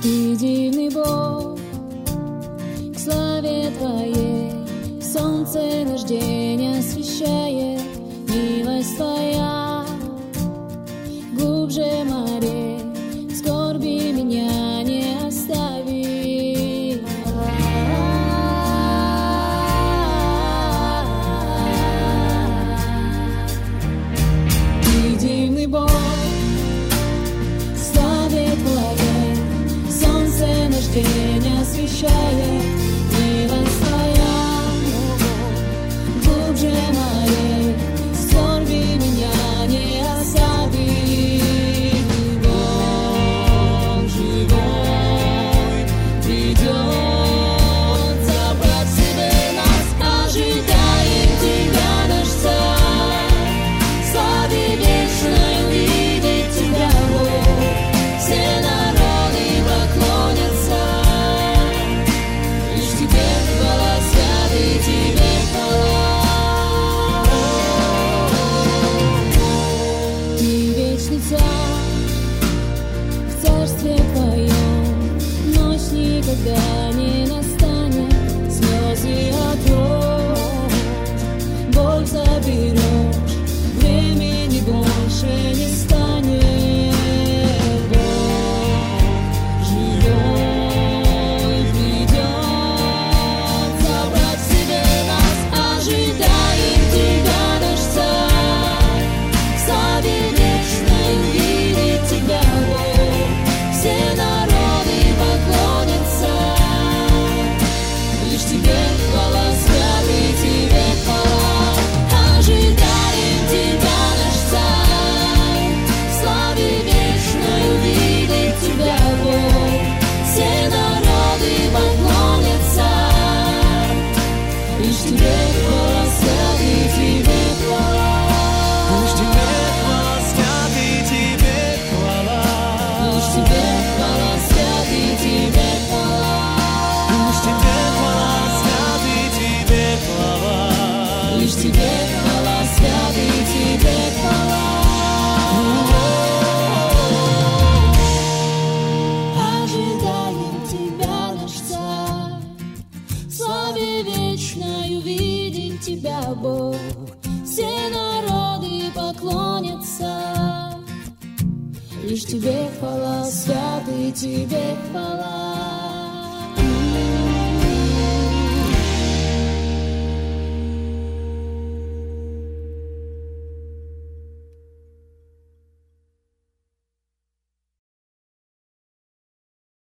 Ты дивный Бог, к славе Твоей солнце наш день освещает. Милость Твоя глубже морей, в скорби меня не остави. Ты дивный Бог, к славе Твоей солнце наш день освещает. Милость Твоя глубже морей, в скорби меня не остави. Бог живой придет забрать себе нас, ожидаем Тебя, наш Царь. Славе вечной увидеть Тебя, Бог, все народы поклонятся. Лишь Тебе хвала, святый Тебе хвала. Ты вечный Царь, в царстве Твоем ночь никогда не настанет. Слезы отрочь, боль заберешь, времени больше не станет. Бог живой придет забрать себе нас, ожидаем Тебя, наш Царь. В славе вечной увидеть Тебя, Бог, все народы поклонятся. Лишь Тебе хвала, святый Тебе хвала. Ожидаем Тебя, наш Царь. В славе вечной увидеть Тебя, Бог, все народы поклонятся. Лишь Тебе хвала, святый Тебе хвала. Лишь Тебе хвала, святый Тебе хвала. Лишь Тебе хвала, святый Тебе хвала. Лишь Тебе хвала, святый Тебе хвала. Лишь Тебе хвала, святый Тебе хвала. Ожидаем Тебя, наш Царь. В славе вечной увидеть Тебя, Бог, все народы поклонятся. Лишь Тебе хвала, святый Тебе хвала.